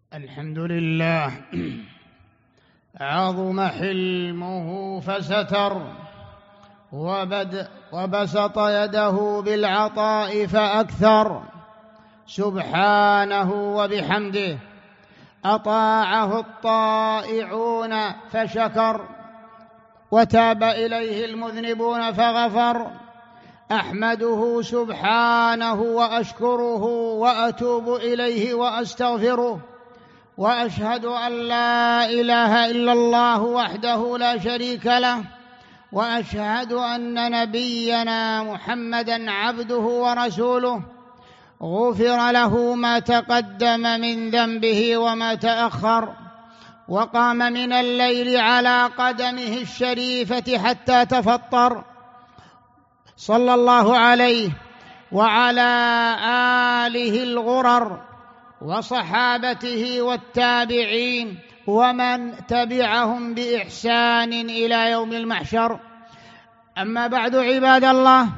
الحمد لله. عظم حلمه فستر، وبسط يده بالعطاء فأكثر. سبحانه وبحمده أطاعه الطائعون فشكر، وتاب إليه المذنبون فغفر. أحمده سبحانه وأشكره وأتوب إليه وأستغفره، وأشهد أن لا إله إلا الله وحده لا شريك له، وأشهد أن نبينا محمدًا عبده ورسوله، غفر له ما تقدم من ذنبه وما تأخر، وقام من الليل على قدمه الشريفة حتى تفطر، صلى الله عليه وعلى آله الغرر وصحابته والتابعين ومن تبعهم بإحسان إلى يوم المحشر. أما بعد، عباد الله،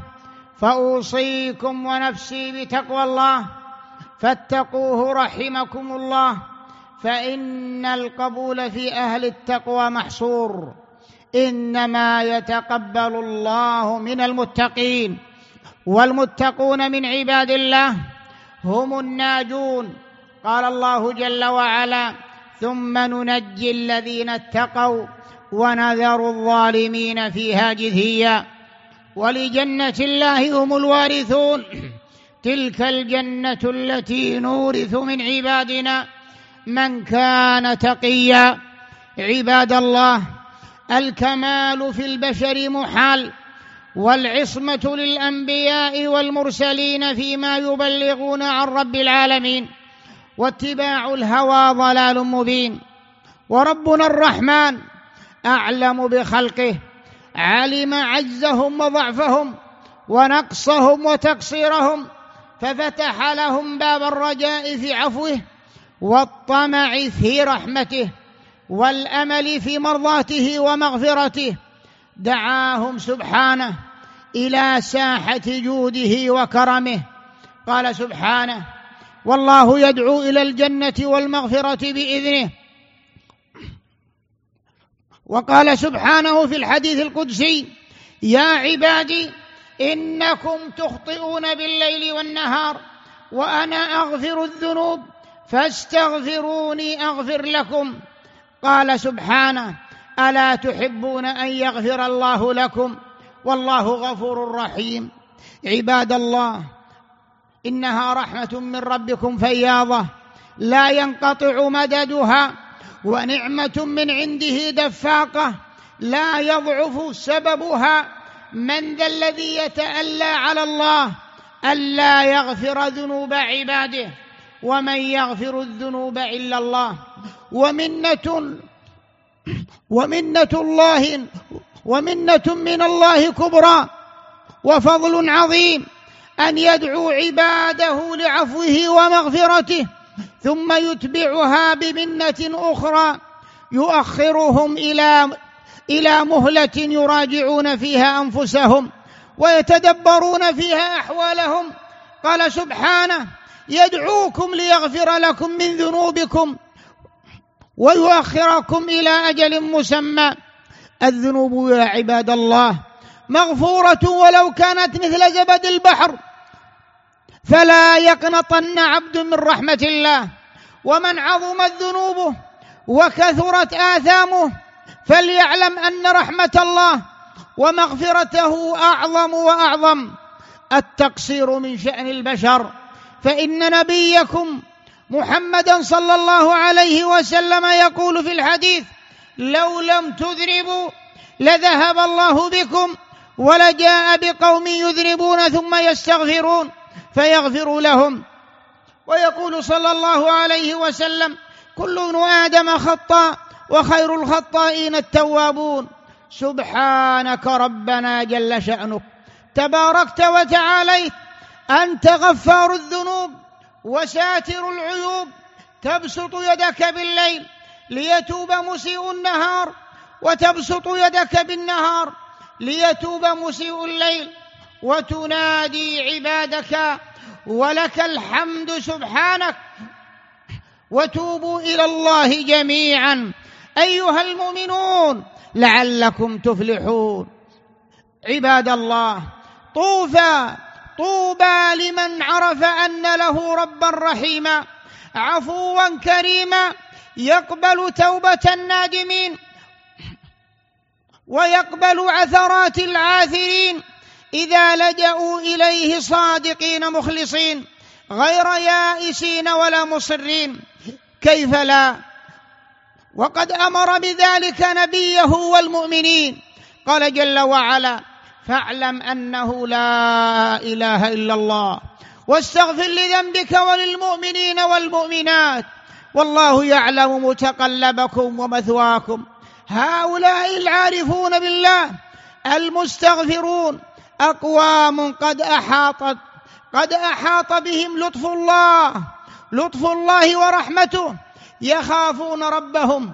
فأوصيكم ونفسي بتقوى الله، فاتقوه رحمكم الله، فإن القبول في أهل التقوى محصور، إنما يتقبل الله من المتقين، والمتقون من عباد الله هم الناجون. قال الله جل وعلا: ثم ننجي الذين اتقوا ونذر الظالمين فيها جثيا. ولجنة الله هم الوارثون، تلك الجنة التي نورث من عبادنا من كان تقيا. عباد الله، الكمال في البشر محال، والعصمة للأنبياء والمرسلين فيما يبلغون عن رب العالمين، واتباع الهوى ضلال مبين. وربنا الرحمن أعلم بخلقه، علم عجزهم وضعفهم ونقصهم وتقصيرهم، ففتح لهم باب الرجاء في عفوه، والطمع في رحمته، والأمل في مرضاته ومغفرته. دعاهم سبحانه إلى ساحة جوده وكرمه. قال سبحانه: والله يدعو إلى الجنة والمغفرة بإذنه. وقال سبحانه في الحديث القدسي: يا عبادي إنكم تخطئون بالليل والنهار، وأنا أغفر الذنوب فاستغفروني أغفر لكم. قال سبحانه: ألا تحبون أن يغفر الله لكم والله غفور رحيم. عباد الله، إنها رحمة من ربكم فياضة لا ينقطع مددها، ونعمة من عنده دفاقة لا يضعف سببها. من ذا الذي يتألى على الله ألا يغفر ذنوب عباده؟ ومن يغفر الذنوب إلا الله. ومنة من الله كبرى، وفضل عظيم أن يدعو عباده لعفوه ومغفرته، ثم يتبعها بمنة أخرى يؤخرهم إلى مهلة يراجعون فيها أنفسهم ويتدبرون فيها أحوالهم. قال سبحانه: يدعوكم ليغفر لكم من ذنوبكم ويؤخركم إلى أجل مسمى. الذنوب يا عباد الله مغفورة ولو كانت مثل زبد البحر، فلا يقنطن عبد من رحمة الله. ومن عظمت ذنوبه وكثرت آثامه فليعلم أن رحمة الله ومغفرته أعظم وأعظم. التقصير من شأن البشر، فإن نبيكم محمدا صلى الله عليه وسلم يقول في الحديث: لو لم تذنبوا لذهب الله بكم، ولجاء بقوم يذنبون ثم يستغفرون فيغفر لهم. ويقول صلى الله عليه وسلم: كل ابن آدم خطاء وخير الخطائين التوابون. سبحانك ربنا جل شأنك، تباركت وتعاليت، أنت غفار الذنوب وساتر العيوب، تبسط يدك بالليل ليتوب مسيء النهار، وتبسط يدك بالنهار ليتوب مسيء الليل، وتنادي عبادك ولك الحمد سبحانك، وتوبوا إلى الله جميعا أيها المؤمنون لعلكم تفلحون. عباد الله، طوبى لمن عرف أن له ربا رحيما عفوا كريما يقبل توبة النادمين ويقبل عثرات العاثرين إذا لجأوا إليه صادقين مخلصين غير يائسين ولا مصرين. كيف لا؟ وقد أمر بذلك نبيه والمؤمنين. قال جل وعلا: فاعلم أنه لا إله إلا الله واستغفر لذنبك وللمؤمنين والمؤمنات والله يعلم متقلبكم ومثواكم. هؤلاء العارفون بالله المستغفرون أقوام قد أحاط بهم لطف الله ورحمته، يخافون ربهم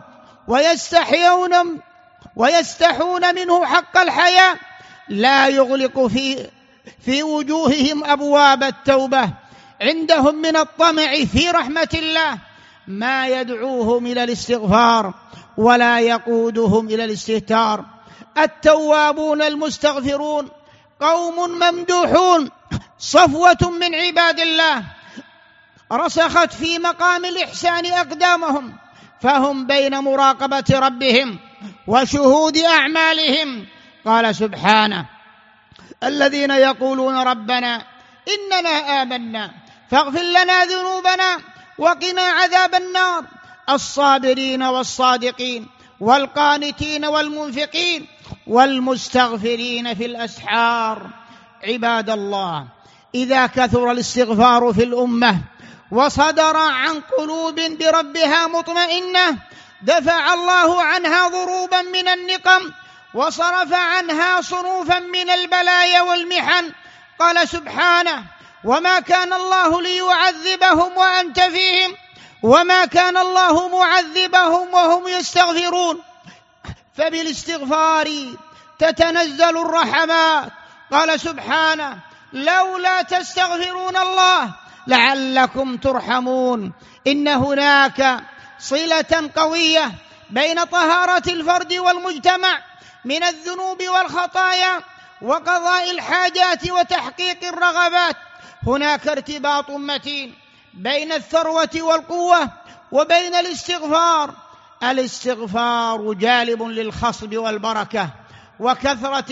ويستحون منه حق الحياء، لا يغلق في وجوههم أبواب التوبة، عندهم من الطمع في رحمة الله ما يدعوهم إلى الاستغفار ولا يقودهم إلى الاستهتار. التوابون المستغفرون قوم ممدوحون، صفوة من عباد الله رسخت في مقام الإحسان أقدامهم، فهم بين مراقبة ربهم وشهود أعمالهم. قال سبحانه: الذين يقولون ربنا إننا آمنا فاغفر لنا ذنوبنا وقنا عذاب النار، الصابرين والصادقين والقانتين والمنفقين والمستغفرين في الأسحار. عباد الله، إذا كثر الاستغفار في الأمة وصدر عن قلوب بربها مطمئنة دفع الله عنها ضروبا من النقم وصرف عنها صنوفا من البلايا والمحن. قال سبحانه: وما كان الله ليعذبهم وأنت فيهم وما كان الله معذبهم وهم يستغفرون. فبالاستغفار تتنزل الرحمات. قال سبحانه: لولا تستغفرون الله لعلكم ترحمون. إن هناك صلة قوية بين طهارة الفرد والمجتمع من الذنوب والخطايا وقضاء الحاجات وتحقيق الرغبات. هناك ارتباط متين بين الثروة والقوة وبين الاستغفار. الاستغفار جالب للخصب والبركة وكثرة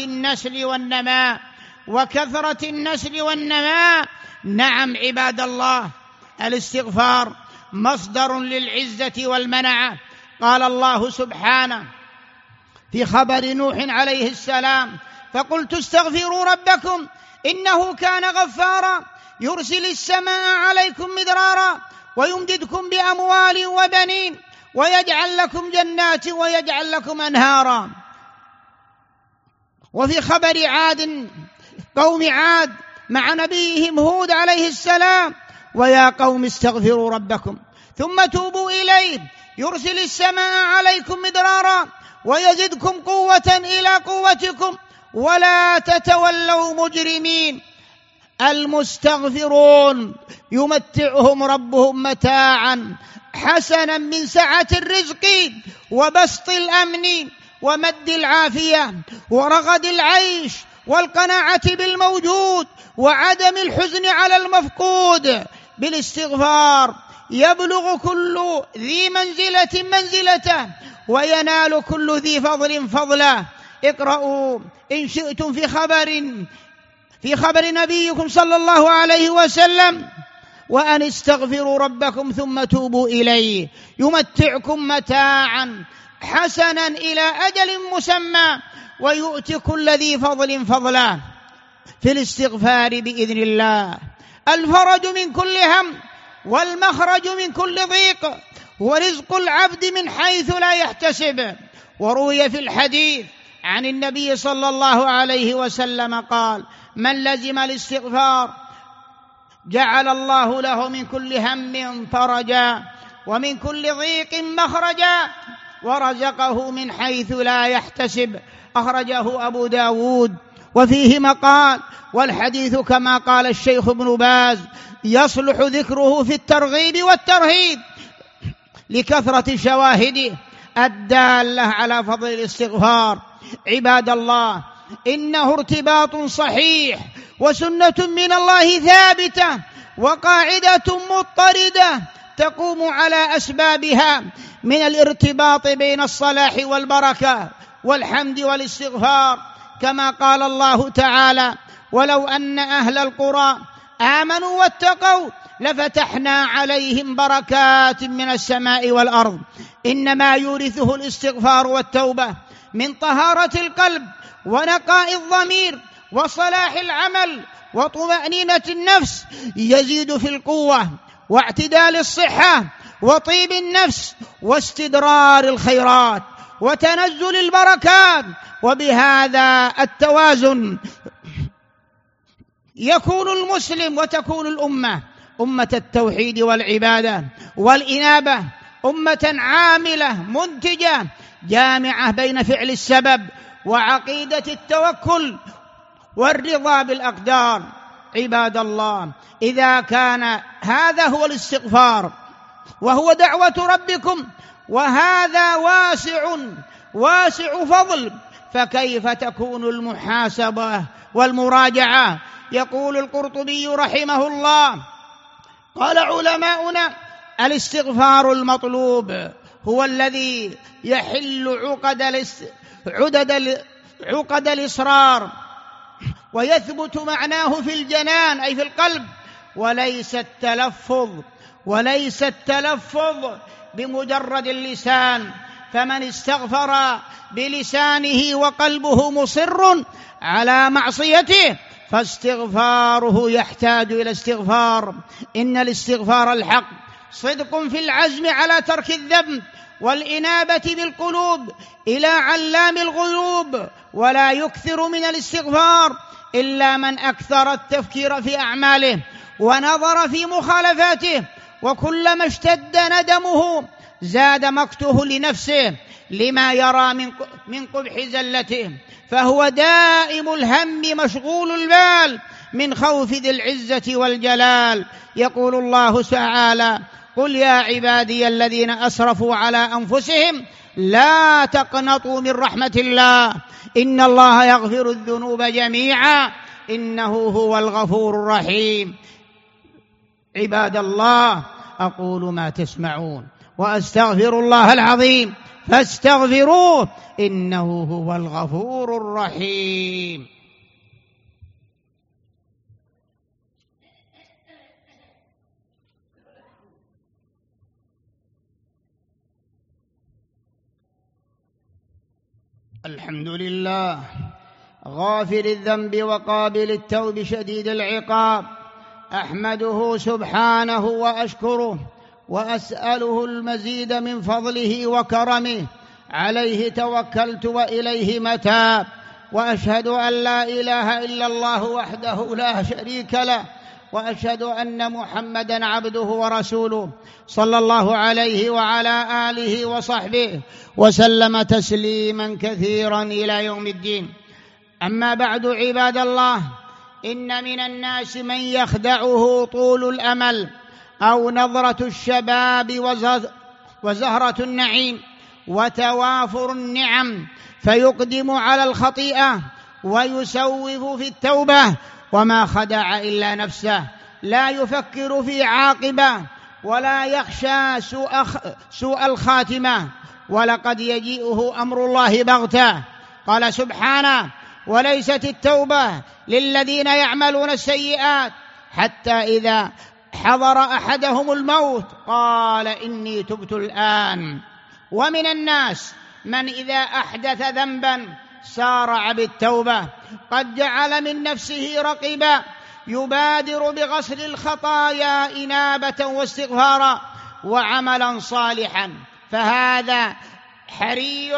النسل والنماء. نعم عباد الله، الاستغفار مصدر للعزة والمنعة. قال الله سبحانه في خبر نوح عليه السلام: فقلت استغفروا ربكم إنه كان غفارا يرسل السماء عليكم مدرارا ويمددكم بأموال وبنين ويجعل لكم جنات ويجعل لكم أنهارا. وفي خبر قوم عاد مع نبيهم هود عليه السلام: ويا قوم استغفروا ربكم ثم توبوا إليه يرسل السماء عليكم مدرارا ويزدكم قوة إلى قوتكم ولا تتولوا مجرمين. المستغفرون يمتعهم ربهم متاعا حسنا من سعة الرزق وبسط الأمن ومد العافية ورغد العيش والقناعة بالموجود وعدم الحزن على المفقود. بالاستغفار يبلغ كل ذي منزلة منزلته وينال كل ذي فضل فضله. اقرأوا إن شئتم في خبر نبيكم صلى الله عليه وسلم: وأن استغفروا ربكم ثم توبوا إليه يمتعكم متاعا حسنا إلى أجل مسمى ويؤتي كل ذي فضل فضله. في الاستغفار بإذن الله الفرج من كل هم والمخرج من كل ضيق ورزق العبد من حيث لا يحتسب. وروي في الحديث عن النبي صلى الله عليه وسلم قال: من لزم الاستغفار جعل الله له من كل هم فرجا ومن كل ضيق مخرجا ورزقه من حيث لا يحتسب. أخرجه أبو داود. وفيه مقال، والحديث كما قال الشيخ ابن باز يصلح ذكره في الترغيب والترهيب. لكثرة شواهده الدالة على فضل الاستغفار. عباد الله، إنه ارتباط صحيح وسنة من الله ثابتة وقاعدة مضطردة تقوم على أسبابها من الارتباط بين الصلاح والبركة والحمد والاستغفار، كما قال الله تعالى: ولو أن أهل القرى آمنوا واتقوا لفتحنا عليهم بركات من السماء والأرض. إنما يورثه الاستغفار والتوبة من طهارة القلب ونقاء الضمير وصلاح العمل وطمأنينة النفس، يزيد في القوة واعتدال الصحة وطيب النفس واستدرار الخيرات وتنزل البركات. وبهذا التوازن يكون المسلم وتكون الأمة أمة التوحيد والعبادة والإنابة، أمة عاملة منتجة جامعة بين فعل السبب وعقيدة التوكل والرضا بالأقدار. عباد الله، إذا كان هذا هو الاستغفار وهو دعوة ربكم وهذا واسع فضل، فكيف تكون المحاسبة والمراجعة؟ يقول القرطبي رحمه الله: قال علماؤنا: الاستغفار المطلوب هو الذي يحل عقد الإصرار ويثبت معناه في الجنان أي في القلب، وليس التلفظ بمجرد اللسان. فمن استغفر بلسانه وقلبه مصر على معصيته فاستغفاره يحتاج إلى استغفار. إن الاستغفار الحق صدق في العزم على ترك الذنب والإنابة بالقلوب إلى علام الغيوب، ولا يكثر من الاستغفار إلا من أكثر التفكير في أعماله ونظر في مخالفاته، وكلما اشتد ندمه زاد مقته لنفسه لما يرى من قبح زلته، فهو دائم الهم مشغول البال من خوف ذي العزة والجلال. يقول الله تعالى: قل يا عبادي الذين أسرفوا على أنفسهم لا تقنطوا من رحمة الله إن الله يغفر الذنوب جميعا إنه هو الغفور الرحيم. عباد الله، أقول ما تسمعون وأستغفر الله العظيم فاستغفروه إنه هو الغفور الرحيم. الحمد لله غافر الذنب وقابل التوب شديد العقاب، أحمده سبحانه وأشكره وأسأله المزيد من فضله وكرمه، عليه توكلت وإليه متاب، وأشهد أن لا إله إلا الله وحده لا شريك له، وأشهد أن محمدًا عبده ورسوله صلى الله عليه وعلى آله وصحبه وسلم تسليمًا كثيرًا إلى يوم الدين. أما بعد، عباد الله، إن من الناس من يخدعه طول الأمل أو نظرة الشباب وزهرة النعيم وتوافر النعم، فيقدم على الخطيئة ويسوف في التوبة، وما خدع إلا نفسه، لا يفكر في عاقبة ولا يخشى سوء الخاتمة، ولقد يجيئه أمر الله بغتة. قال سبحانه: وليست التوبة للذين يعملون السيئات حتى إذا حضر أحدهم الموت قال إني تبت الآن. ومن الناس من إذا أحدث ذنبا سارع بالتوبة، قد جعل من نفسه رقيبا يبادر بغسل الخطايا إنابة واستغفارا وعملا صالحا، فهذا حري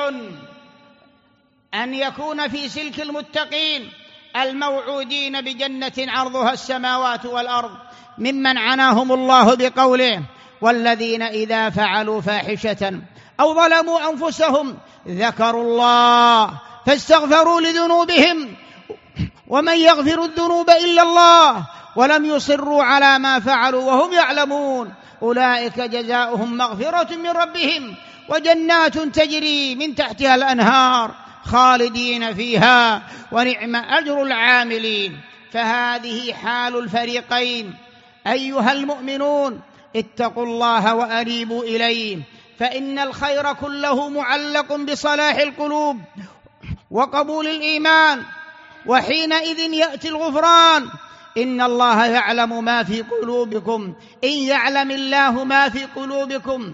أن يكون في سلك المتقين الموعودين بجنة عرضها السماوات والأرض، ممن عناهم الله بقوله: والذين إذا فعلوا فاحشة أو ظلموا أنفسهم ذكروا الله فاستغفروا لذنوبهم ومن يغفر الذنوب إلا الله ولم يصروا على ما فعلوا وهم يعلمون أولئك جزاؤهم مغفرة من ربهم وجنات تجري من تحتها الأنهار خالدين فيها ونعم أجر العاملين. فهذه حال الفريقين. أيها المؤمنون اتقوا الله وأنيبوا إليه، فإن الخير كله معلق بصلاح القلوب وقبول الإيمان، وحينئذ يأتي الغفران. إن الله يعلم ما في قلوبكم، إن يعلم الله ما في قلوبكم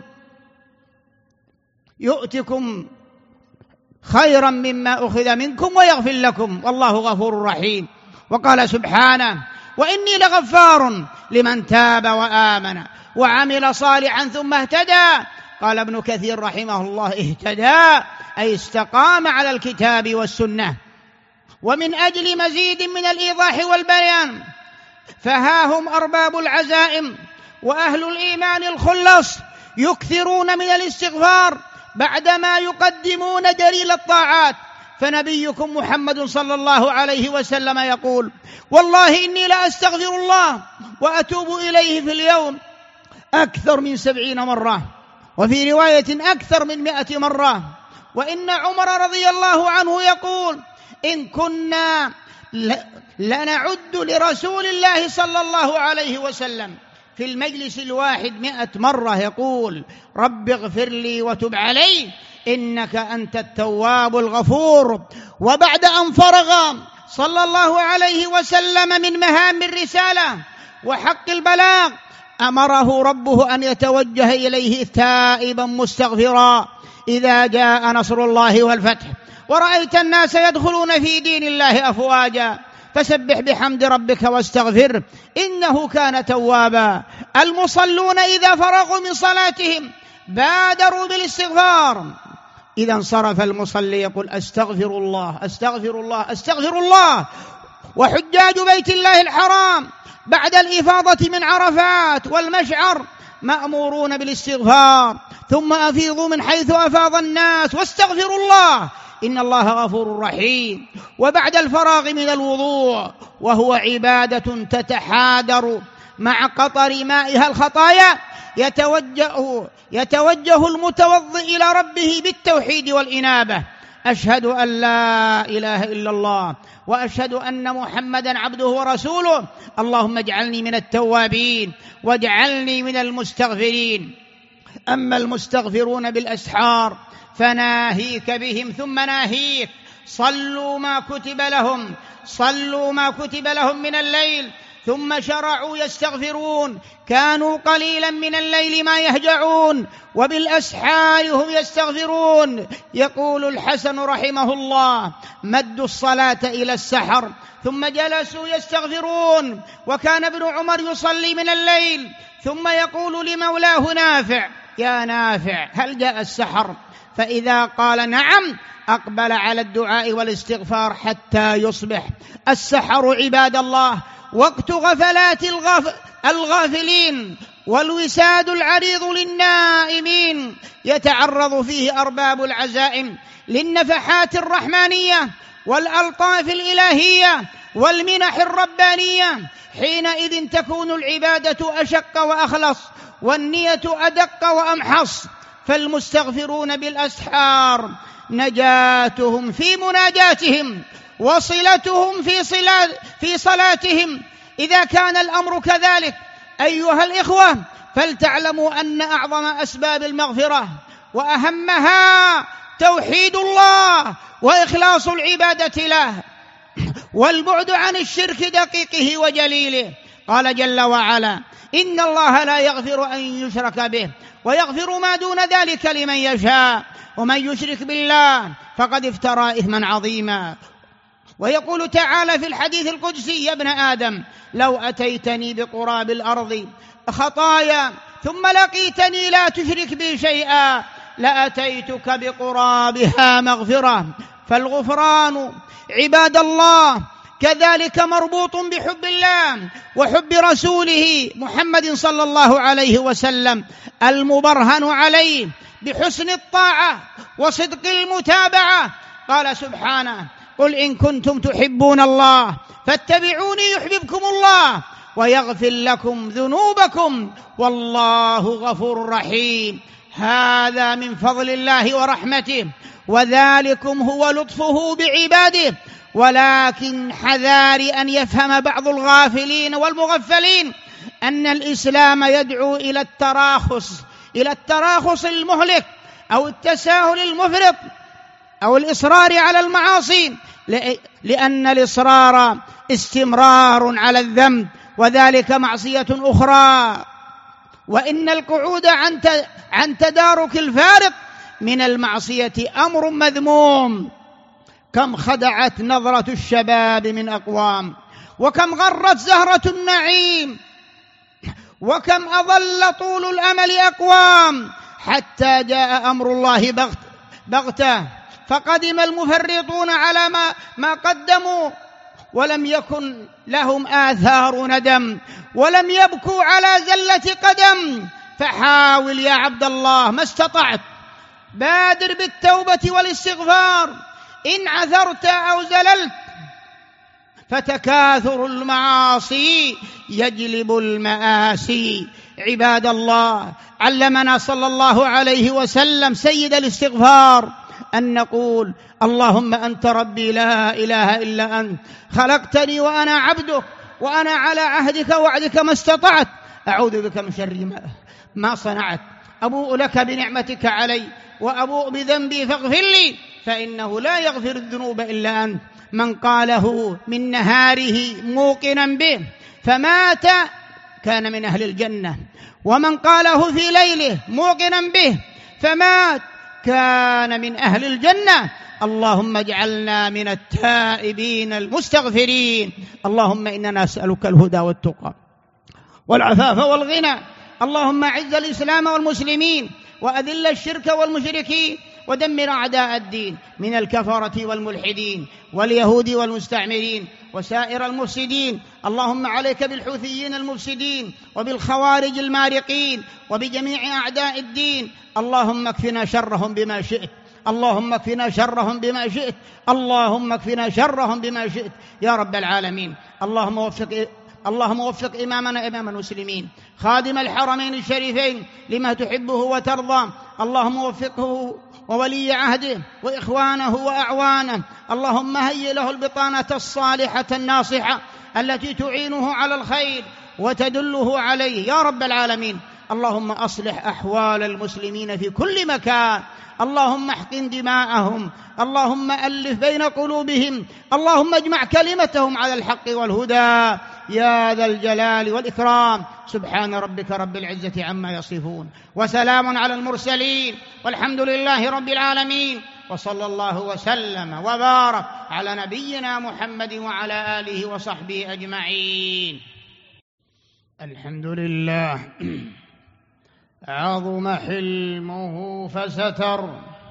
يؤتكم خيرا مما أخذ منكم ويغفر لكم والله غفور رحيم. وقال سبحانه: وإني لغفار لمن تاب وآمن وعمل صالحا ثم اهتدى. قال ابن كثير رحمه الله: اهتدى أي استقام على الكتاب والسنة. ومن أجل مزيد من الإيضاح والبيان فها هم أرباب العزائم وأهل الإيمان الخلص يكثرون من الاستغفار بعدما يقدمون دليل الطاعات. فنبيكم محمد صلى الله عليه وسلم يقول: والله إني لأستغفر الله وأتوب إليه في اليوم أكثر من 70 مرة، وفي رواية أكثر من 100 مرة. وإن عمر رضي الله عنه يقول: إن كنا لنعد لرسول الله صلى الله عليه وسلم في المجلس الواحد 100 مرة يقول: رب اغفر لي وتب علي إنك أنت التواب الغفور. وبعد أن فرغ صلى الله عليه وسلم من مهام الرسالة وحق البلاغ أمره ربه أن يتوجه إليه تائبا مستغفرا إذا جاء نصر الله والفتح ورأيت الناس يدخلون في دين الله أفواجا فسبح بحمد ربك واستغفر إنه كان توابا. المصلون إذا فرغوا من صلاتهم بادروا بالاستغفار. إذا انصرف المصلي يقول: أستغفر الله أستغفر الله أستغفر الله. وحجاج بيت الله الحرام بعد الإفاضة من عرفات والمشعر مأمورون بالاستغفار. ثم أفيضوا من حيث أفاض الناس واستغفروا الله إن الله غفور رحيم. وبعد الفراغ من الوضوء وهو عبادة تتحادر مع قطر مائها الخطايا يتوجه المتوضئ إلى ربه بالتوحيد والإنابة: أشهد أن لا إله إلا الله وأشهد أن محمدا عبده ورسوله، اللهم اجعلني من التوابين واجعلني من المستغفرين. أما المستغفرون بالأسحار فناهيك بهم ثم ناهيك: صلوا ما كتب لهم من الليل. ثم شرعوا يستغفرون، كانوا قليلا من الليل ما يهجعون وبالأسحار هم يستغفرون. يقول الحسن رحمه الله: مدوا الصلاة إلى السحر ثم جلسوا يستغفرون. وكان ابن عمر يصلي من الليل ثم يقول لمولاه نافع: يا نافع هل جاء السحر؟ فإذا قال نعم أقبل على الدعاء والاستغفار حتى يصبح. السحر عباد الله وقت غفلات الغافلين والوساد العريض للنائمين، يتعرض فيه أرباب العزائم للنفحات الرحمانية والألطاف الإلهية والمنح الربانية. حينئذ تكون العبادة أشق وأخلص والنية أدق وأمحص. فالمستغفرون بالأسحار نجاتهم في مناجاتهم وصلتهم في صلاتهم. إذا كان الأمر كذلك أيها الإخوة فلتعلموا أن أعظم أسباب المغفرة وأهمها توحيد الله وإخلاص العبادة له والبعد عن الشرك دقيقه وجليله. قال جل وعلا: إن الله لا يغفر أن يشرك به ويغفر ما دون ذلك لمن يشاء ومن يشرك بالله فقد افترى إثما عظيما. ويقول تعالى في الحديث القدسي: يا ابن آدم لو أتيتني بقراب الأرض خطايا ثم لقيتني لا تشرك بي شيئا لأتيتك بقرابها مغفرة. فالغفران عباد الله كذلك مربوط بحب الله وحب رسوله محمد صلى الله عليه وسلم المبرهن عليه بحسن الطاعة وصدق المتابعة. قال سبحانه: قل إن كنتم تحبون الله فاتبعوني يحببكم الله ويغفر لكم ذنوبكم والله غفور رحيم. هذا من فضل الله ورحمته، وذلكم هو لطفه بعباده. ولكن حذار أن يفهم بعض الغافلين والمغفلين أن الإسلام يدعو إلى التراخص المهلك أو التساهل المفرط أو الإصرار على المعاصي، لأن الإصرار استمرار على الذنب، وذلك معصية أخرى. وإن القعود عن تدارك الفارق من المعصية أمر مذموم. كم خدعت نظرة الشباب من أقوام، وكم غرت زهرة النعيم، وكم أضل طول الأمل أقوام، حتى جاء أمر الله بغتة فقدم المفرطون على ما قدموا، ولم يكن لهم آثار ندم، ولم يبكوا على زلة قدم. فحاول يا عبد الله ما استطعت، بادر بالتوبة والاستغفار إن عثرت أو زللت، فتكاثر المعاصي يجلب المآسي. عباد الله، علمنا صلى الله عليه وسلم سيد الاستغفار أن نقول: اللهم أنت ربي لا إله إلا أنت، خلقتني وأنا عبدك، وأنا على عهدك ووعدك ما استطعت، أعوذ بك من شر ما صنعت، أبوء لك بنعمتك علي وأبوء بذنبي فاغفر لي، فإنه لا يغفر الذنوب إلا أنت. من قاله من نهاره موقنا به فمات كان من أهل الجنة، ومن قاله في ليله موقنا به فمات كان من أهل الجنة. اللهم اجعلنا من التائبين المستغفرين. اللهم إننا نسألك الهدى والتقى والعفاف والغنى. اللهم أعز الإسلام والمسلمين، وأذل الشرك والمشركين، ودمر أعداء الدين من الكفرة والملحدين واليهود والمستعمرين وسائر المفسدين. اللهم عليك بالحوثيين المفسدين وبالخوارج المارقين وبجميع أعداء الدين. اللهم اكفنا شرهم بما شئت، اللهم اكفنا شرهم بما شئت، اللهم اكفنا شرهم بما شئت يا رب العالمين. اللهم وفق إمامنا إمام المسلمين خادم الحرمين الشريفين لما تحبه وترضى. اللهم وفقه وولي عهده وإخوانه وأعوانه. اللهم هيئ له البطانة الصالحة الناصحة التي تعينه على الخير وتدله عليه يا رب العالمين. اللهم أصلح أحوال المسلمين في كل مكان، اللهم احقن دماءهم، اللهم ألف بين قلوبهم، اللهم اجمع كلمتهم على الحق والهدى يا ذا الجلال والإكرام. سبحان ربك رب العزة عما يصفون، وسلام على المرسلين، والحمد لله رب العالمين، وصلى الله وسلم وبارك على نبينا محمد وعلى آله وصحبه أجمعين. الحمد لله. عظم حلمه فستر،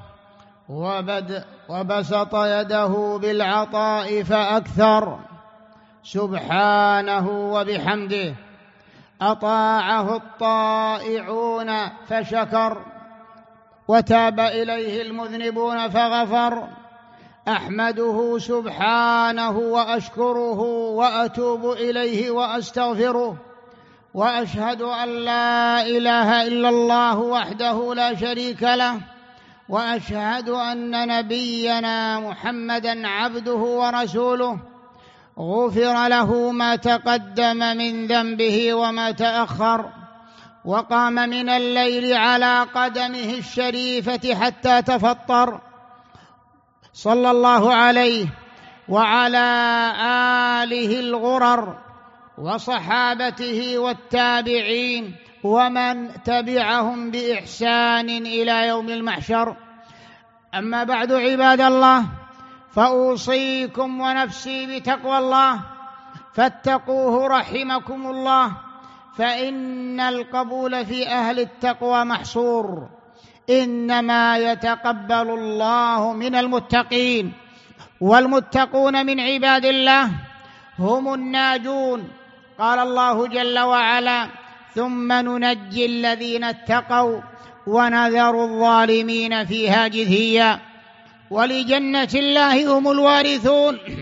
وبسط يده بالعطاء فأكثر. سبحانه وبحمده. أطاعه الطائعون فشكر، وتاب إليه المذنبون فغفر. أحمده سبحانه وأشكره وأتوب إليه وأستغفره، وأشهد أن لا إله إلا الله وحده لا شريك له، وأشهد أن نبينا محمدًا عبده ورسوله، غفر له ما تقدم من ذنبه وما تأخر، وقام من الليل على قدمه الشريفة حتى تفطر، صلى الله عليه وعلى آله الغرر وصحابته والتابعين ومن تبعهم بإحسان إلى يوم المحشر. أما بعد، عباد الله، فأوصيكم ونفسي بتقوى الله، فاتقوه رحمكم الله، فإن القبول في أهل التقوى محصور، إنما يتقبل الله من المتقين، والمتقون من عباد الله هم الناجون. قال الله جل وعلا: ثم ننجي الذين اتقوا ونذر الظالمين فيها جثيا. ولجنة الله هم الوارثون،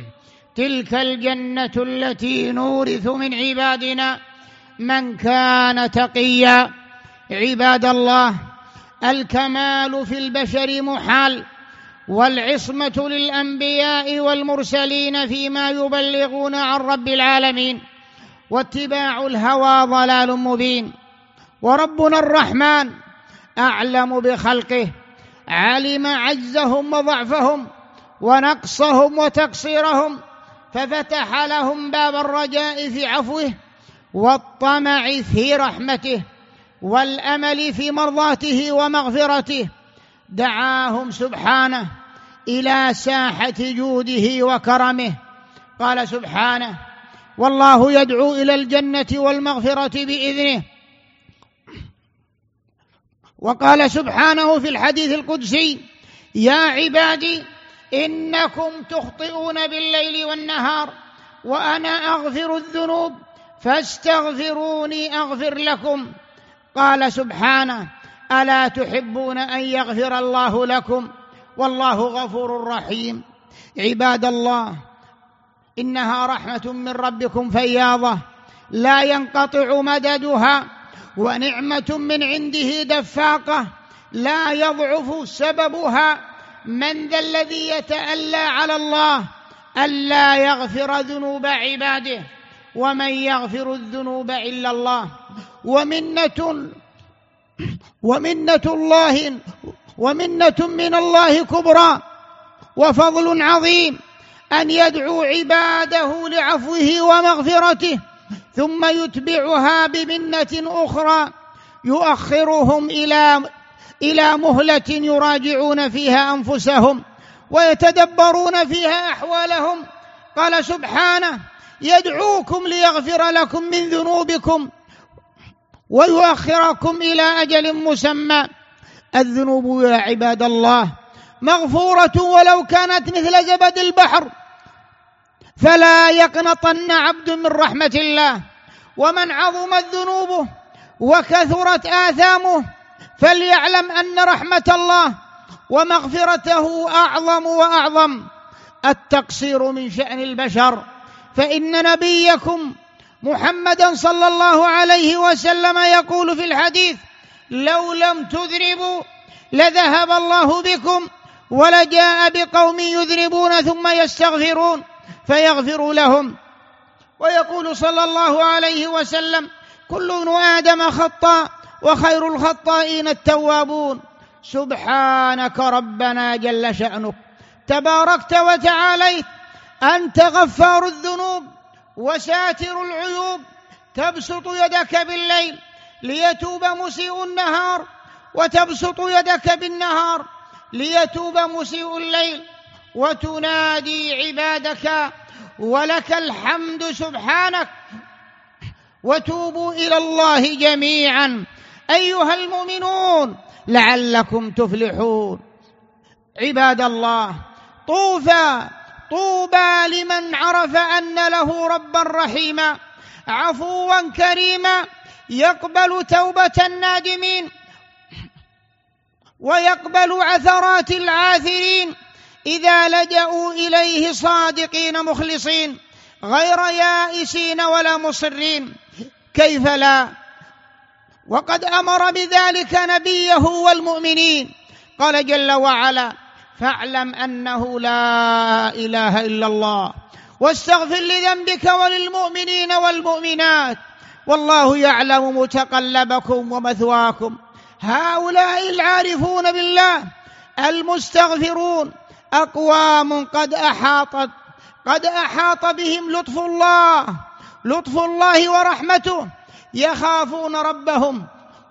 تلك الجنة التي نورث من عبادنا من كان تقيا. عباد الله، الكمال في البشر محال، والعصمة للأنبياء والمرسلين فيما يبلغون عن رب العالمين، واتباع الهوى ضلال مبين. وربنا الرحمن أعلم بخلقه، علم عجزهم وضعفهم ونقصهم وتقصيرهم، ففتح لهم باب الرجاء في عفوه والطمع في رحمته والأمل في مرضاته ومغفرته. دعاهم سبحانه إلى ساحة جوده وكرمه. قال سبحانه: والله يدعو إلى الجنة والمغفرة بإذنه. وقال سبحانه في الحديث القدسي: يا عبادي إنكم تخطئون بالليل والنهار وأنا أغفر الذنوب فاستغفروني أغفر لكم. قال سبحانه: ألا تحبون أن يغفر الله لكم والله غفور رحيم. عباد الله، إنها رحمة من ربكم فياضة لا ينقطع مددها، ونعمة من عنده دفاقة لا يضعف سببها. من ذا الذي يتألى على الله ألا يغفر ذنوب عباده؟ ومن يغفر الذنوب إلا الله. ومنة من الله كبرى وفضل عظيم أن يدعو عباده لعفوه ومغفرته، ثم يتبعها بمنة أخرى يؤخرهم إلى مهلة يراجعون فيها أنفسهم ويتدبرون فيها أحوالهم. قال سبحانه: يدعوكم ليغفر لكم من ذنوبكم ويؤخركم إلى أجل مسمى. الذنوب يا عباد الله مغفورة ولو كانت مثل زبد البحر، فلا يقنطن عبد من رحمة الله. ومن عظمت ذنوبه وكثرت آثامه فليعلم أن رحمة الله ومغفرته أعظم وأعظم. التقصير من شأن البشر، فإن نبيكم محمدا صلى الله عليه وسلم يقول في الحديث: لو لم تذنبوا لذهب الله بكم ولجاء بقوم يذنبون ثم يستغفرون فيغفر لهم. ويقول صلى الله عليه وسلم: كل ابن آدم خطاء وخير الخطائين التوابون. سبحانك ربنا جل شأنك، تباركت وتعاليت، أنت غفار الذنوب وساتر العيوب، تبسط يدك بالليل ليتوب مسيء النهار، وتبسط يدك بالنهار ليتوب مسيء الليل، وتنادي عبادك ولك الحمد سبحانك، وتوبوا إلى الله جميعا أيها المؤمنون لعلكم تفلحون. عباد الله، طوبى لمن عرف أن له ربا رحيما عفوا كريما يقبل توبة النادمين ويقبل عثرات العاثرين إذا لجأوا إليه صادقين مخلصين غير يائسين ولا مصرين. كيف لا؟ وقد أمر بذلك نبيه والمؤمنين. قال جل وعلا: فاعلم أنه لا إله إلا الله واستغفر لذنبك وللمؤمنين والمؤمنات والله يعلم متقلبكم ومثواكم. هؤلاء العارفون بالله المستغفرون أقوام قد أحاط بهم لطف الله ورحمته، يخافون ربهم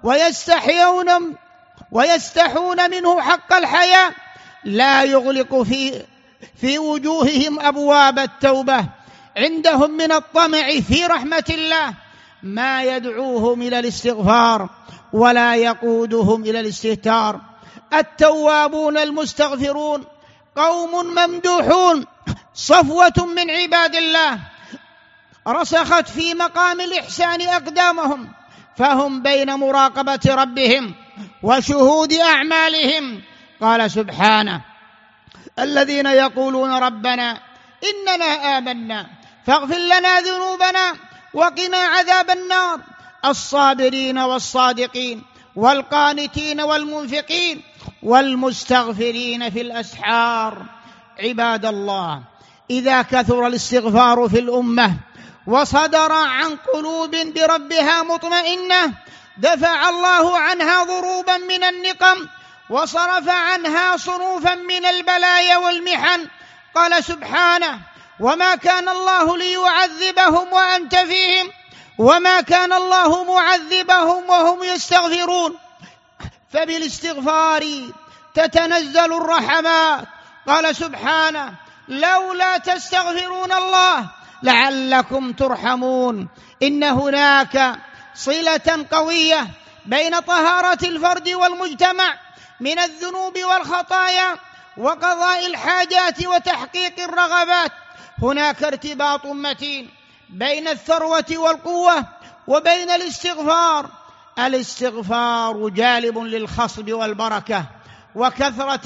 ويستحون منه حق الحياء، لا يغلق في وجوههم أبواب التوبة، عندهم من الطمع في رحمة الله ما يدعوهم إلى الاستغفار ولا يقودهم إلى الاستهتار. التوابون المستغفرون قوم ممدوحون، صفوة من عباد الله رسخت في مقام الإحسان أقدامهم، فهم بين مراقبة ربهم وشهود أعمالهم. قال سبحانه: الذين يقولون ربنا إننا آمنا فاغفر لنا ذنوبنا وقنا عذاب النار. الصابرين والصادقين والقانتين والمنفقين والمستغفرين في الأسحار. عباد الله، إذا كثر الاستغفار في الأمة وصدر عن قلوب بربها مطمئنة دفع الله عنها ضروبا من النقم وصرف عنها صنوفا من البلايا والمحن. قال سبحانه: وما كان الله ليعذبهم وأنت فيهم وما كان الله معذبهم وهم يستغفرون. فبالاستغفار تتنزل الرحمات. قال سبحانه: لولا تستغفرون الله لعلكم ترحمون. إن هناك صلة قوية بين طهارة الفرد والمجتمع من الذنوب والخطايا وقضاء الحاجات وتحقيق الرغبات. هناك ارتباط متين بين الثروة والقوة وبين الاستغفار. الاستغفار جالب للخصب والبركة وكثرة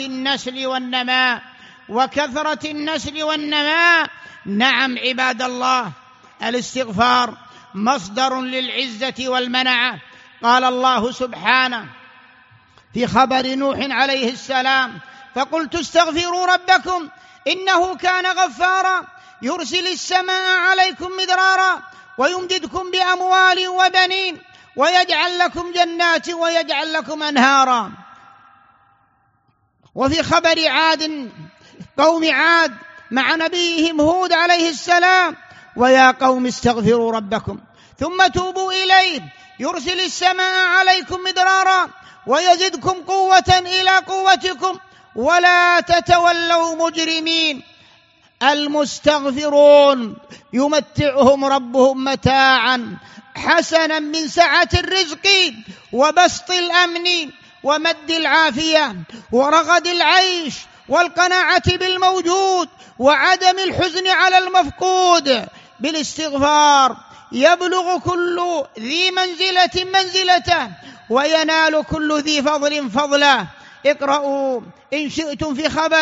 النسل والنماء. نعم عباد الله، الاستغفار مصدر للعزة والمنعة. قال الله سبحانه في خبر نوح عليه السلام: فقلت استغفروا ربكم إنه كان غفارا يرسل السماء عليكم مدرارا ويمددكم بأموال وبنين ويجعل لكم جنات ويجعل لكم أنهارا. وفي خبر قوم عاد مع نبيهم هود عليه السلام: ويا قوم استغفروا ربكم ثم توبوا إليه يرسل السماء عليكم مدرارا ويزدكم قوة إلى قوتكم ولا تتولوا مجرمين. المستغفرون يمتعهم ربهم متاعا حسنا من سعة الرزق وبسط الأمن ومد العافية ورغد العيش والقناعة بالموجود وعدم الحزن على المفقود. بالاستغفار يبلغ كل ذي منزلة منزلته وينال كل ذي فضل فضله. اقرأوا إن شئتم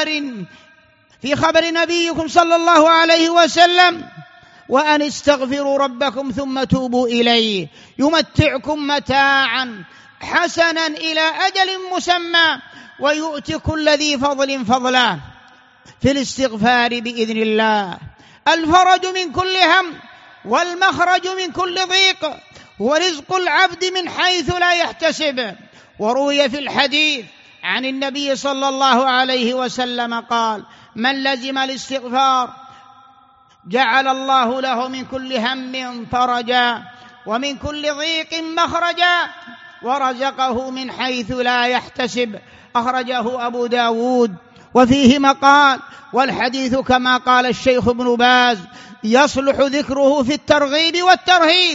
في خبر نبيكم صلى الله عليه وسلم: وأن استغفروا ربكم ثم توبوا إليه يمتعكم متاعا حسنا إلى أجل مسمى ويؤتي كل ذي فضل فضلا. في الاستغفار بإذن الله الفرج من كل هم والمخرج من كل ضيق ورزق العبد من حيث لا يحتسب. وروي في الحديث عن النبي صلى الله عليه وسلم قال: من لزم الاستغفار جعل الله له من كل هم فرجا ومن كل ضيق مخرجا ورزقه من حيث لا يحتسب. أخرجه أبو داود. وفيه مقال، والحديث كما قال الشيخ ابن باز يصلح ذكره في الترغيب والترهيب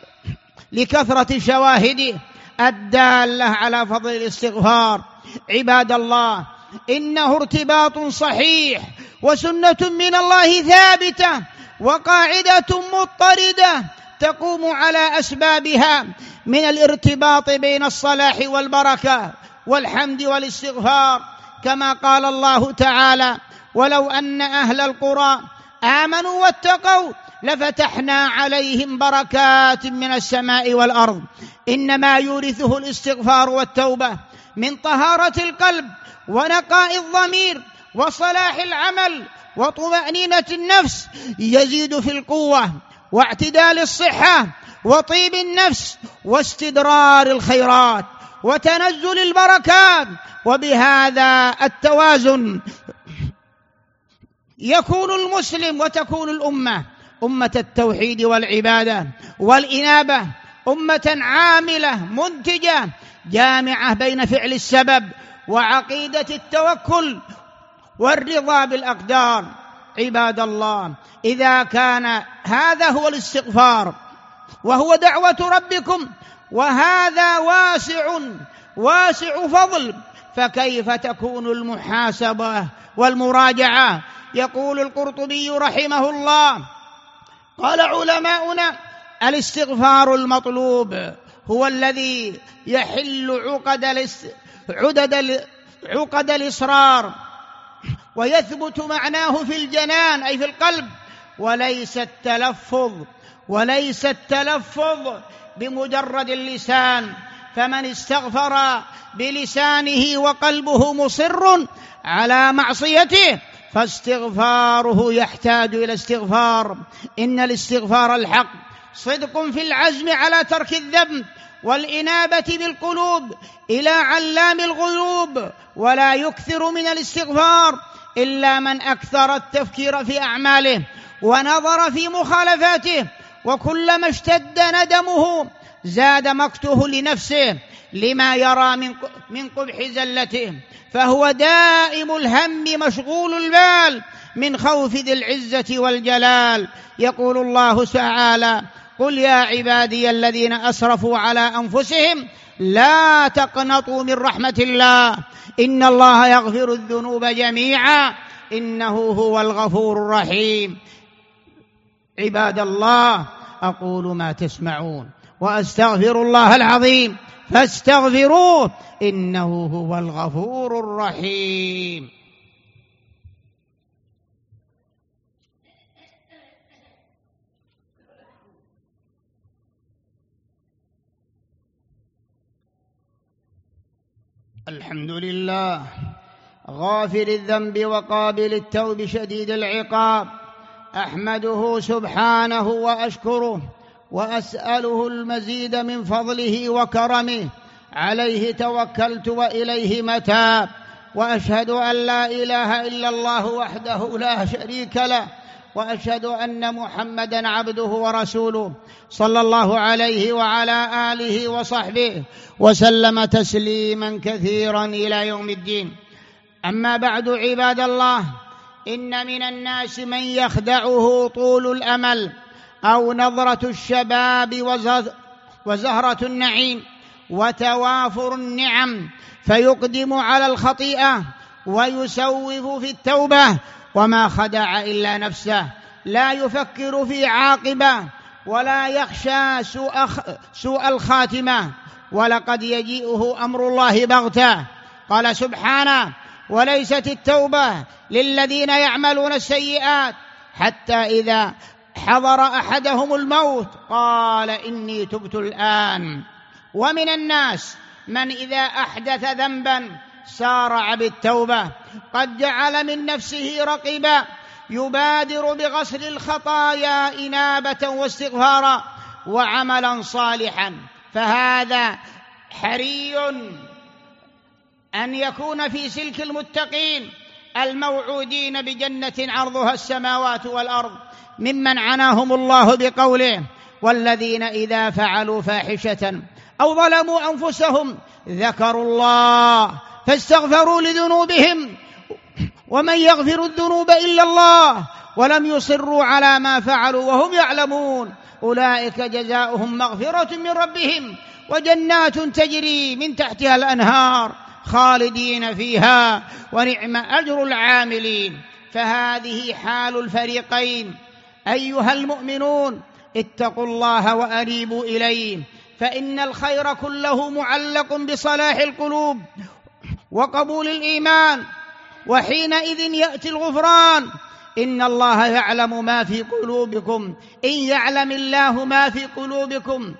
لكثرة شواهده الدالة على فضل الاستغفار. عباد الله، إنه ارتباط صحيح وسنة من الله ثابتة وقاعدة مضطردة تقوم على أسبابها من الارتباط بين الصلاح والبركة والحمد والاستغفار. كما قال الله تعالى: ولو أن أهل القرى آمنوا واتقوا لفتحنا عليهم بركات من السماء والأرض. إنما يورثه الاستغفار والتوبة من طهارة القلب ونقاء الضمير وصلاح العمل وطمأنينة النفس. يزيد في القوة واعتدال الصحة وطيب النفس واستدرار الخيرات وتنزل البركات. وبهذا التوازن يكون المسلم وتكون الأمة أمة التوحيد والعبادة والإنابة، أمة عاملة منتجة جامعة بين فعل السبب وعقيدة التوكل والرضا بالأقدار. عباد الله، إذا كان هذا هو الاستغفار وهو دعوة ربكم وهذا واسع فضل، فكيف تكون المحاسبة والمراجعة؟ يقول القرطبي رحمه الله: قال علماؤنا: الاستغفار المطلوب هو الذي يحل عقد الإصرار ويثبت معناه في الجنان أي في القلب، وليس التلفظ بمجرد اللسان. فمن استغفر بلسانه وقلبه مصر على معصيته فاستغفاره يحتاج إلى استغفار. إن الاستغفار الحق صدق في العزم على ترك الذنب والإنابة بالقلوب إلى علام الغيوب، ولا يكثر من الاستغفار إلا من أكثر التفكير في أعماله ونظر في مخالفاته، وكلما اشتد ندمه زاد مقته لنفسه لما يرى من قبح زلته، فهو دائم الهم مشغول البال من خوف ذي العزة والجلال. يقول الله تعالى: قل يا عبادي الذين أسرفوا على أنفسهم لا تقنطوا من رحمة الله إن الله يغفر الذنوب جميعا إنه هو الغفور الرحيم. عباد الله، أقول ما تسمعون وأستغفر الله العظيم فاستغفروه إنه هو الغفور الرحيم. الحمد لله غافر الذنب وقابل التوب شديد العقاب، أحمده سبحانه وأشكره وأسأله المزيد من فضله وكرمه، عليه توكلت وإليه متاب، وأشهد أن لا إله إلا الله وحده لا شريك له، وأشهد أن محمدًا عبده ورسوله صلى الله عليه وعلى آله وصحبه وسلم تسليمًا كثيرًا إلى يوم الدين. أما بعد، عباد الله، إن من الناس من يخدعه طول الأمل أو نظرة الشباب وزهرة النعيم وتوافر النعم، فيقدم على الخطيئة ويسوف في التوبة، وما خدع إلا نفسه، لا يفكر في عاقبة ولا يخشى سوء الخاتمة، ولقد يجيئه أمر الله بغتة. قال سبحانه: وليست التوبة للذين يعملون السيئات حتى إذا حضر أحدهم الموت قال إني تبت الآن. ومن الناس من إذا أحدث ذنبا سارع بالتوبة، قد جعل من نفسه رقيبا يبادر بغسل الخطايا إنابة واستغفارا وعملا صالحا، فهذا حري أن يكون في سلك المتقين الموعودين بجنة عرضها السماوات والأرض، ممن عناهم الله بقوله: والذين إذا فعلوا فاحشة أو ظلموا أنفسهم ذكروا الله فاستغفروا لذنوبهم ومن يغفر الذنوب إلا الله ولم يصروا على ما فعلوا وهم يعلمون أولئك جزاؤهم مغفرة من ربهم وجنات تجري من تحتها الأنهار خالدين فيها ونعم أجر العاملين. فهذه حال الفريقين. أيها المؤمنون، اتقوا الله وأنيبوا إليه، فإن الخير كله معلق بصلاح القلوب وقبول الإيمان، وحينئذ يأتي الغفران. إن الله يعلم ما في قلوبكم، إن يعلم الله ما في قلوبكم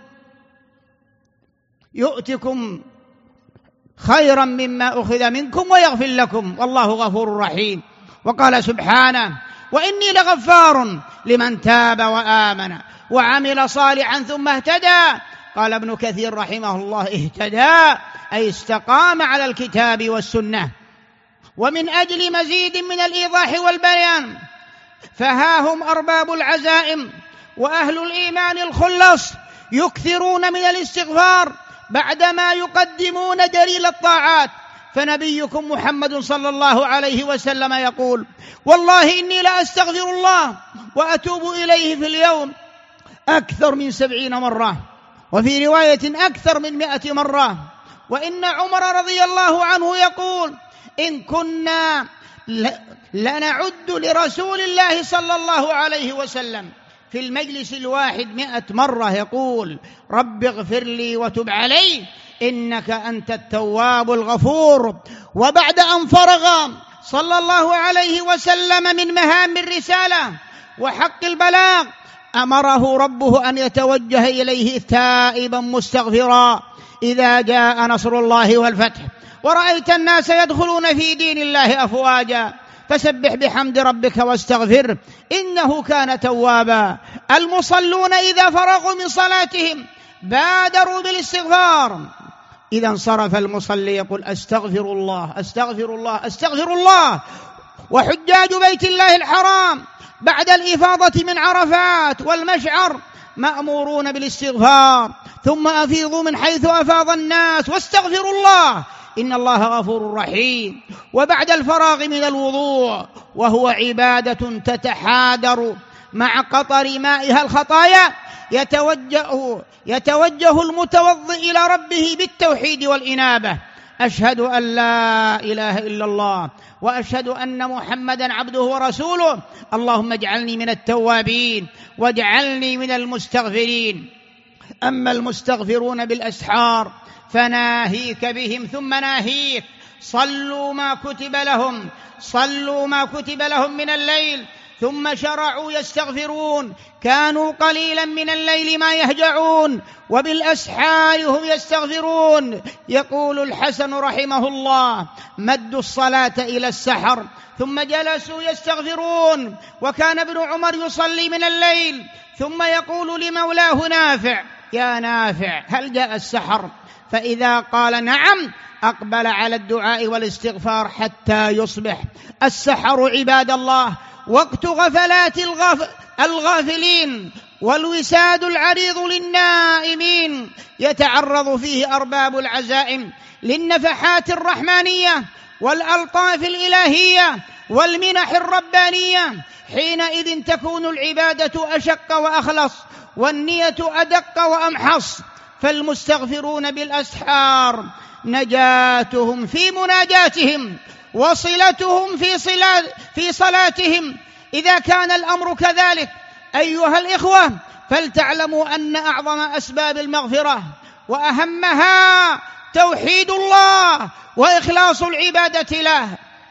يؤتكم خيرا مما أخذ منكم ويغفر لكم والله غفور رحيم. وقال سبحانه: وإني لغفار لمن تاب وآمن وعمل صالحا ثم اهتدى. قال ابن كثير رحمه الله: اهتدى أي استقام على الكتاب والسنة. ومن أجل مزيد من الإيضاح والبيان، فها هم أرباب العزائم وأهل الإيمان الخلص يكثرون من الاستغفار بعدما يقدمون دليل الطاعات. فنبيكم محمد صلى الله عليه وسلم يقول: والله إني لأستغفر الله وأتوب إليه في اليوم أكثر من 70 مرة، وفي رواية أكثر من 100 مرة. وإن عمر رضي الله عنه يقول: إن كنا لنعد لرسول الله صلى الله عليه وسلم في المجلس الواحد 100 مرة يقول: رب اغفر لي وتب علي إنك أنت التواب الغفور. وبعد أن فرغ صلى الله عليه وسلم من مهام الرسالة وحق البلاغ أمره ربه أن يتوجه إليه تائبا مستغفرا إذا جاء نصر الله والفتح ورأيت الناس يدخلون في دين الله أفواجا فسبح بحمد ربك واستغفر إنه كان توابا. المصلون إذا فرغوا من صلاتهم بادروا بالاستغفار. إذا انصرف المصلي يقول أستغفر الله أستغفر الله أستغفر الله. وحجاج بيت الله الحرام بعد الإفاضة من عرفات والمشعر مأمورون بالاستغفار. ثم أفيضوا من حيث أفاض الناس واستغفروا الله إن الله غفور رحيم. وبعد الفراغ من الوضوء وهو عبادة تتحادر مع قطر مائها الخطايا يتوجه المتوضئ إلى ربه بالتوحيد والإنابة. أشهد أن لا إله إلا الله وأشهد أن محمدا عبده ورسوله اللهم اجعلني من التوابين واجعلني من المستغفرين. أما المستغفرون بالأسحار فناهيك بهم ثم ناهيك صلوا ما كتب لهم من الليل ثم شرعوا يستغفرون كانوا قليلا من الليل ما يهجعون وبالأسحار هم يستغفرون. يقول الحسن رحمه الله مدوا الصلاة إلى السحر ثم جلسوا يستغفرون. وكان ابن عمر يصلي من الليل ثم يقول لمولاه نافع يا نافع هل جاء السحر؟ فإذا قال نعم أقبل على الدعاء والاستغفار حتى يصبح. السحر عباد الله وقت غفلات الغافلين والوساد العريض للنائمين يتعرض فيه أرباب العزائم للنفحات الرحمانية والألطاف الإلهية والمنح الربانية. حينئذ تكون العبادة أشق وأخلص والنية أدق وأمحص. فالمستغفرون بالأسحار نجاتهم في مناجاتهم وصلتهم في صلاتهم. إذا كان الأمر كذلك أيها الإخوة فلتعلموا أن أعظم أسباب المغفرة وأهمها توحيد الله وإخلاص العبادة له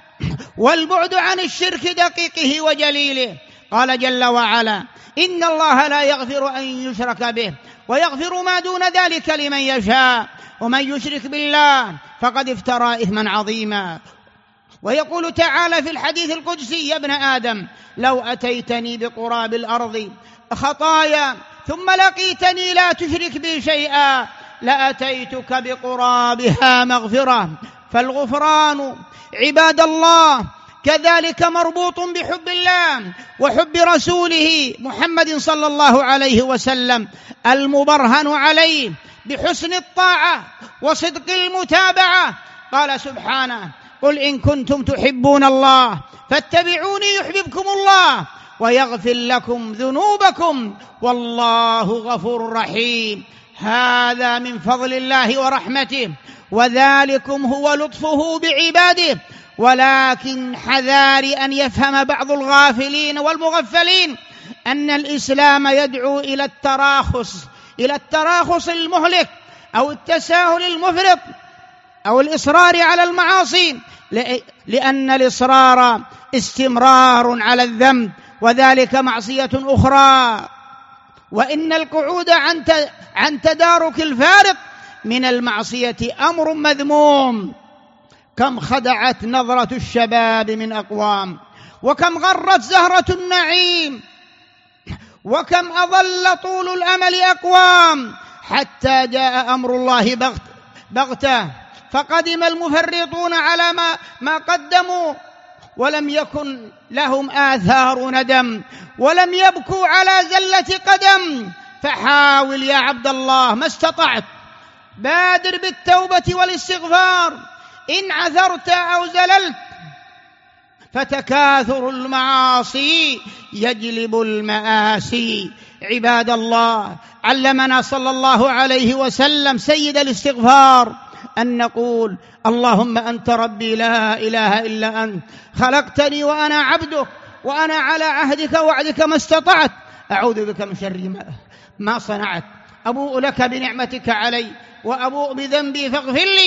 والبعد عن الشرك دقيقه وجليله. قال جل وعلا إن الله لا يغفر أن يشرك به ويغفر ما دون ذلك لمن يشاء ومن يشرك بالله فقد افترى إثما عظيما. ويقول تعالى في الحديث القدسي يا ابن آدم لو أتيتني بقراب الأرض خطايا ثم لقيتني لا تشرك بي شيئا لأتيتك بقرابها مغفرة. فالغفران عباد الله كذلك مربوط بحب الله وحب رسوله محمد صلى الله عليه وسلم المبرهن عليه بحسن الطاعة وصدق المتابعة. قال سبحانه قل إن كنتم تحبون الله فاتبعوني يحببكم الله ويغفر لكم ذنوبكم والله غفور رحيم. هذا من فضل الله ورحمته وذلكم هو لطفه بعباده. ولكن حذار أن يفهم بعض الغافلين والمغفلين أن الإسلام يدعو إلى التراخص المهلك أو التساهل المفرط أو الإصرار على المعاصي، لأن الإصرار استمرار على الذنب وذلك معصية أخرى. وإن القعود عن تدارك الفارق من المعصية أمر مذموم. كم خدعت نظرة الشباب من أقوام وكم غرت زهرة النعيم وكم أضل طول الأمل أقوام حتى جاء أمر الله بغتة فقدم المفرطون على ما قدموا ولم يكن لهم آثار ندم ولم يبكوا على زلة قدم. فحاول يا عبد الله ما استطعت، بادر بالتوبة والاستغفار إن عثرت أو زللت، فتكاثر المعاصي يجلب المآسي. عباد الله، علمنا صلى الله عليه وسلم سيد الاستغفار أن نقول اللهم أنت ربي لا إله إلا أنت خلقتني وأنا عبدك وأنا على عهدك ووعدك ما استطعت، أعوذ بك من شر ما صنعت، أبوء لك بنعمتك علي وأبوء بذنبي فاغفر لي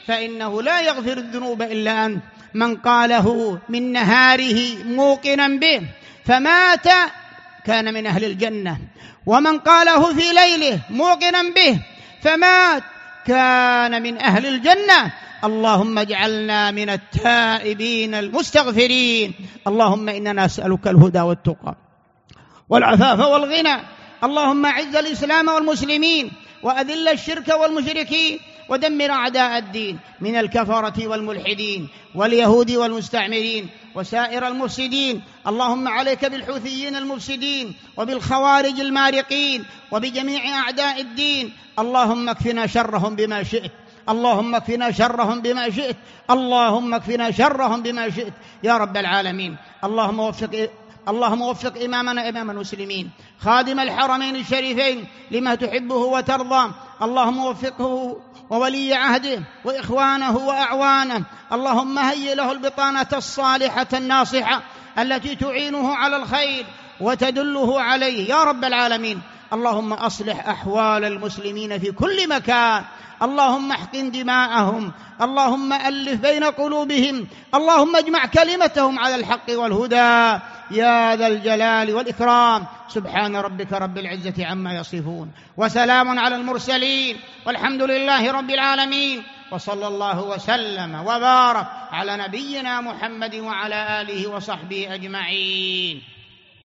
فإنه لا يغفر الذنوب إلا أنت. من قاله من نهاره موقنا به فمات كان من أهل الجنة، ومن قاله في ليله موقنا به فمات كان من أهل الجنة. اللهم اجعلنا من التائبين المستغفرين. اللهم إننا نسألك الهدى والتقى والعفاف والغنى. اللهم أعز الإسلام والمسلمين وأذل الشرك والمشركين ودمر أعداء الدين من الكفرة والملحدين واليهود والمستعمرين وسائر المفسدين. اللهم عليك بالحوثيين المفسدين وبالخوارج المارقين وبجميع أعداء الدين. اللهم اكفنا شرهم بما شئت، اللهم اكفنا شرهم بما شئت، اللهم اكفنا شرهم بما شئت يا رب العالمين. اللهم وفق إمامنا إمام المسلمين خادم الحرمين الشريفين لما تحبه وترضى. اللهم وفقه وولي عهده وإخوانه وأعوانه. اللهم هيئ له البطانة الصالحة الناصحة التي تعينه على الخير وتدله عليه يا رب العالمين. اللهم أصلح أحوال المسلمين في كل مكان. اللهم احقن دماءهم، اللهم ألف بين قلوبهم، اللهم اجمع كلمتهم على الحق والهدى يا ذا الجلال والإكرام. سبحان ربك رب العزة عما يصفون وسلام على المرسلين والحمد لله رب العالمين. وصلى الله وسلم وبارك على نبينا محمد وعلى آله وصحبه أجمعين.